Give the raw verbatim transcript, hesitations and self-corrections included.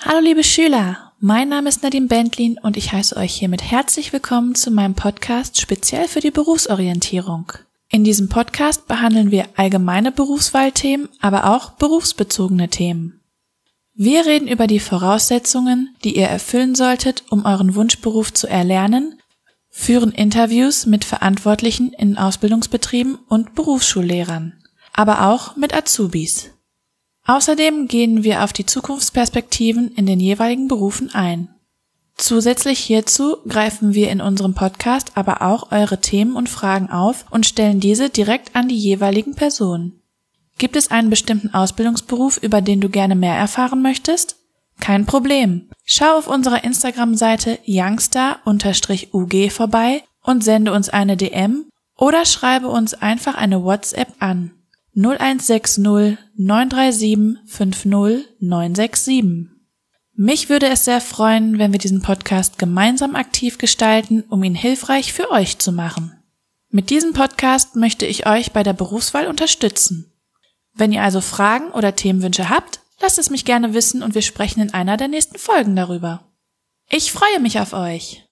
Hallo liebe Schüler, mein Name ist Nadine Bentlin und ich heiße euch hiermit herzlich willkommen zu meinem Podcast speziell für die Berufsorientierung. In diesem Podcast behandeln wir allgemeine Berufswahlthemen, aber auch berufsbezogene Themen. Wir reden über die Voraussetzungen, die ihr erfüllen solltet, um euren Wunschberuf zu erlernen, führen Interviews mit Verantwortlichen in Ausbildungsbetrieben und Berufsschullehrern, aber auch mit Azubis. Außerdem gehen wir auf die Zukunftsperspektiven in den jeweiligen Berufen ein. Zusätzlich hierzu greifen wir in unserem Podcast aber auch eure Themen und Fragen auf und stellen diese direkt an die jeweiligen Personen. Gibt es einen bestimmten Ausbildungsberuf, über den du gerne mehr erfahren möchtest? Kein Problem. Schau auf unserer Instagram-Seite youngstar U G vorbei und sende uns eine D M oder schreibe uns einfach eine WhatsApp an null eins sechs null neun drei sieben fünf null neun sechs sieben. Mich würde es sehr freuen, wenn wir diesen Podcast gemeinsam aktiv gestalten, um ihn hilfreich für euch zu machen. Mit diesem Podcast möchte ich euch bei der Berufswahl unterstützen. Wenn ihr also Fragen oder Themenwünsche habt, lasst es mich gerne wissen und wir sprechen in einer der nächsten Folgen darüber. Ich freue mich auf euch!